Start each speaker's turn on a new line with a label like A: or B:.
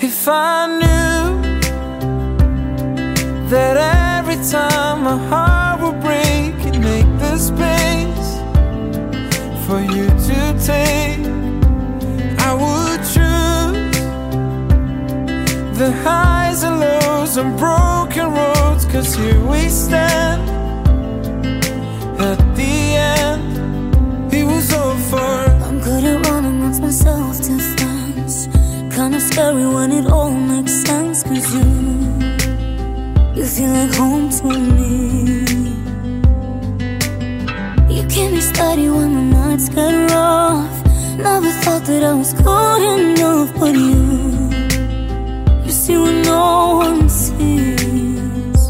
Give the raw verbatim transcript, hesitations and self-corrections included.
A: If I knew that every time my heart would break, it'd make the space for you to take, I would choose the highs and lows and broken roads. Cause here we stand at the end. It was over.
B: I'm good at running, that's my self-defense. Kinda scary when it all makes sense. Cause you, you feel like home to me. You keep me steady when the nights get rough. Never thought that I was good enough, but you